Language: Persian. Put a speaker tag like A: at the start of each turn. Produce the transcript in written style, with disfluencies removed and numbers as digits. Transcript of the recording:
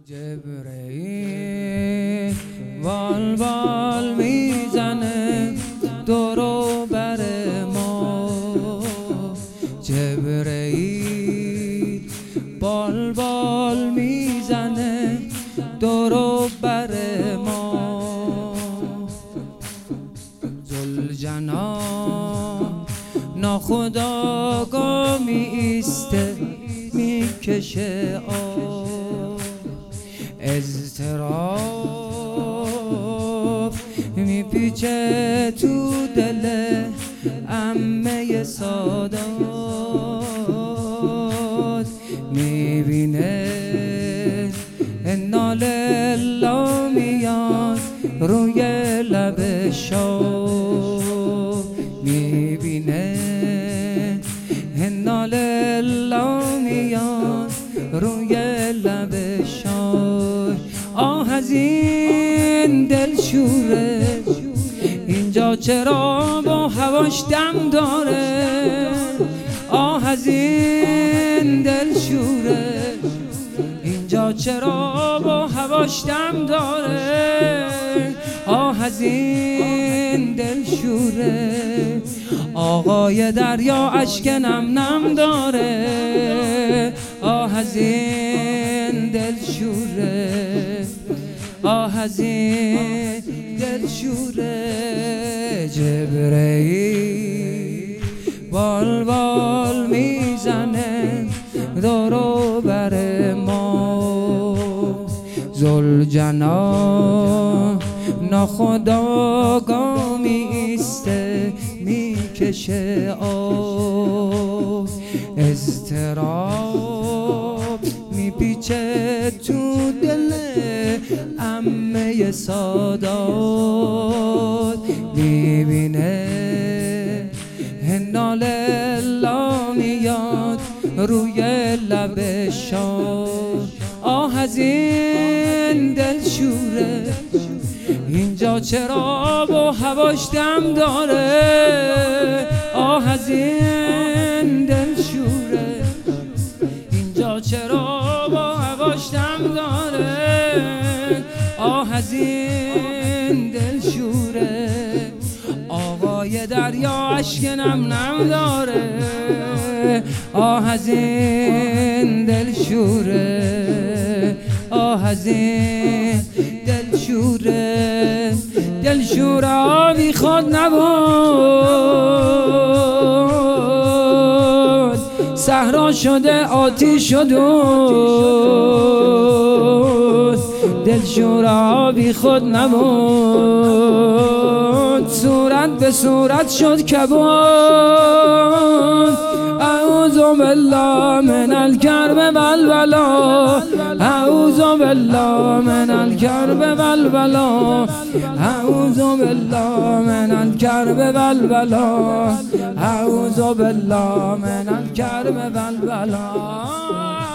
A: جبرئیل بال بال میزنه دور و بر ما. جبرئیل بال بال میزنه دور و بر ما. ذوالجلال ناخودآگاه می ایسته میکشه اضطراب میپیچه تو دل عمه سادات. میبینه انا لله میاد روی لب شاه. میبینه انا لله میاد روی لب شاه. آه از این دلشوره اینجا چرا با هواش دم داره. آه از این دلشوره اینجا چرا با هواش دم داره. آه از این دلشوره آقای دریا اشک نم نم داره. آه از این دلشوره آه از این دلشوره. جبرئیل بال بال میزنه دور و بر ما. ذوالجلال ناخودآگاه می ایسته میکشه آب. اضطراب میپیچه تو دل عمه سادات. میبینه انا لله میاد روی لب شاه. آه از این دلشوره اینجا چرا با هواش دم داره. آه از این دلشوره اینجا چرا با هواش دم داره. آه از این دلشوره آقای دریا اشک نم نم داره. آه از این دلشوره آه از این دلشوره. دلشوره آبی خود نبود صحرا شده آتیش شد. دلشوره آبی خود نبود صورت به صورت شد کبود. اعوذ بالله من الکرب والبلا اعوذ بالله من الکرب والبلا اعوذ بالله من الکرب والبلا اعوذ بالله من الکرب والبلا.